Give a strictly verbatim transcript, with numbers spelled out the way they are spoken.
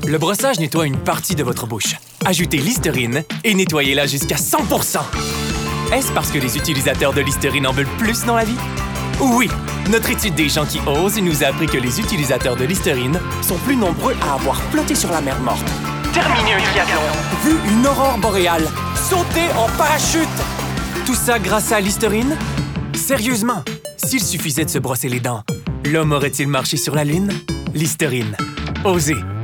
Le brossage nettoie une partie de votre bouche. Ajoutez Listerine et nettoyez-la jusqu'à cent pour cent. Est-ce parce que les utilisateurs de Listerine en veulent plus dans la vie? Oui! Notre étude des gens qui osent nous a appris que les utilisateurs de Listerine sont plus nombreux à avoir flotté sur la mer morte, terminé un triathlon, vu une aurore boréale, sauté en parachute! Tout ça grâce à Listerine? Sérieusement, s'il suffisait de se brosser les dents, l'homme aurait-il marché sur la Lune? Listerine. Osez!